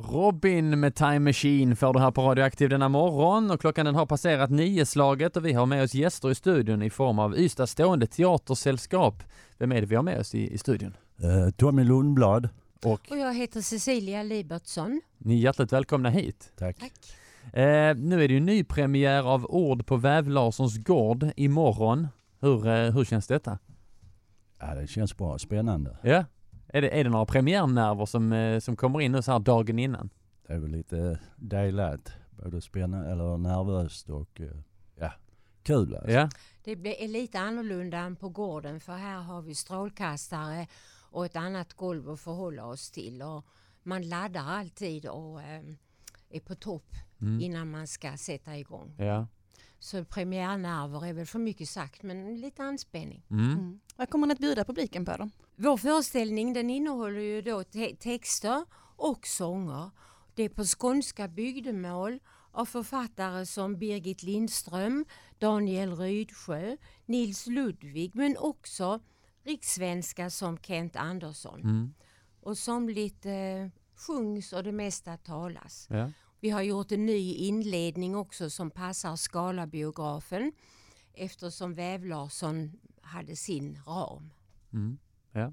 Robin med Time Machine får du här på Radioaktiv denna morgon och klockan den har passerat 9-slaget och vi har med oss gäster i studion i form av Ystad stående teatersällskap. Vem är det vi har med oss i studion? Tommy Lundblad. Och jag heter Cecilia Libertsson. Ni är hjärtligt välkomna hit. Tack. Nu är det ju ny premiär av Ord på Väv Larssons gård imorgon. Hur känns detta? Ja, det känns bra. Spännande. Ja. Är det några premiärnerver som kommer in nu så här dagen innan? Det är väl lite delat. Både spännande eller nervöst och kul. Alltså. Ja. Det är lite annorlunda än på gården, för här har vi strålkastare och ett annat golv att förhålla oss till. Och man laddar alltid och är på topp innan man ska sätta igång. Ja. Så premiärnerver är väl för mycket sagt, men lite anspänning. Vad kommer ni att bjuda publiken på då? Vår föreställning den innehåller ju då texter och sånger. Det är på skånska bygdemål av författare som Birgit Lindström, Daniel Rydsjö, Nils Ludvig, men också rikssvenska som Kent Andersson. Och somligt sjungs och det mesta talas. Ja. Vi har gjort en ny inledning också som passar Scala-biografen eftersom Väv Larsson hade sin ram. Ja.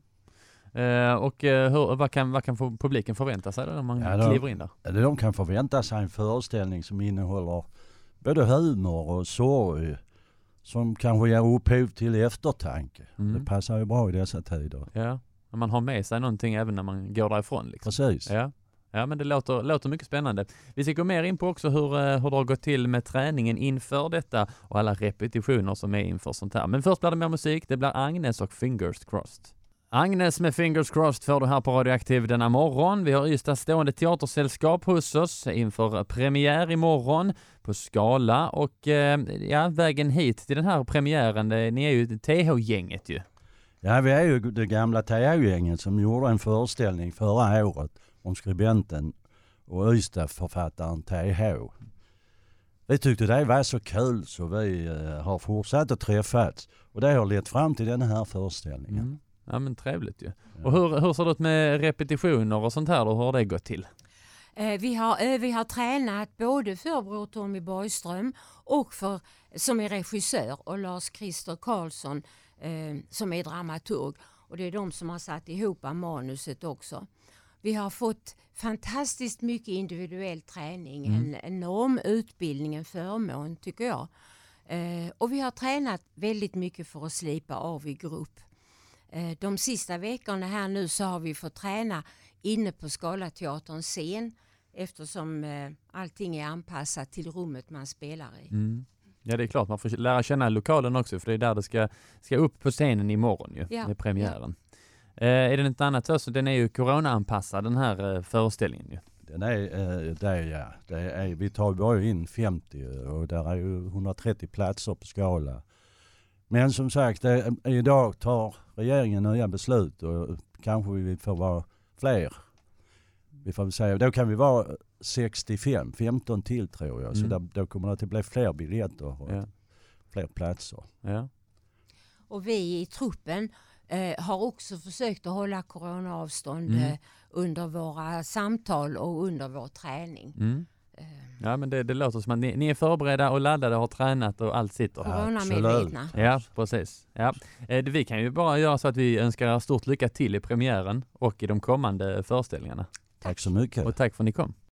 Vad kan publiken förvänta sig när man kliver in där? De kan förvänta sig en föreställning som innehåller både humor och sorg som kanske ger upphov till eftertanke. Det passar ju bra i dessa tider. Ja, man har med sig någonting även när man går därifrån. Liksom. Precis. Ja, men det låter mycket spännande. Vi ska gå mer in på också hur det har gått till med träningen inför detta och alla repetitioner som är inför sånt här. Men först blir det mer musik. Det blir Agnes och Fingers Crossed. Agnes med Fingers Crossed får du här på Radioaktiv denna morgon. Vi har Ystad stående teatersällskap hos oss inför premiär imorgon på Scala. Och vägen hit till den här premiären, ni är ju TH-gänget ju. Ja, vi är ju det gamla TH-gänget som gjorde en föreställning förra året om skribenten och Ystad-författaren TH. Vi tyckte det var så kul så vi har fortsatt att träffats. Och det har lett fram till den här föreställningen. Ja, men trevligt ju. Ja. Och hur ser det ut med repetitioner och sånt här då? Hur har det gått till? Vi har tränat både för Bror Tommy Borgström och som är regissör och Lars-Christer Karlsson som är dramaturg. Och det är de som har satt ihop manuset också. Vi har fått fantastiskt mycket individuell träning, en enorm utbildning, en förmån tycker jag. Och vi har tränat väldigt mycket för att slipa av i grupp. De sista veckorna här nu så har vi fått träna inne på Scalateaterns scen eftersom allting är anpassat till rummet man spelar i. Ja, det är klart. Man får lära känna lokalen också för det är där det ska upp på scenen imorgon ju, med premiären. Är det något annat så? Den är ju corona-anpassad den här föreställningen ju. Den är vi tar bara in 50 och där är ju 130 platser på Scala. Men som sagt, idag tar regeringen nya beslut och kanske vi får vara fler. Vi får väl säga, då kan vi vara 15 till tror jag. Så då kommer det att bli fler biljetter och fler platser. Ja. Och vi i truppen har också försökt att hålla coronaavstånd under våra samtal och under vår träning. Ja, men det låter som att ni är förberedda och laddade och har tränat och allt sitter. Coronamedvetna. Ja, precis. Ja. Vi kan ju bara göra så att vi önskar stort lycka till i premiären och i de kommande föreställningarna. Tack så mycket. Och tack för att ni kom.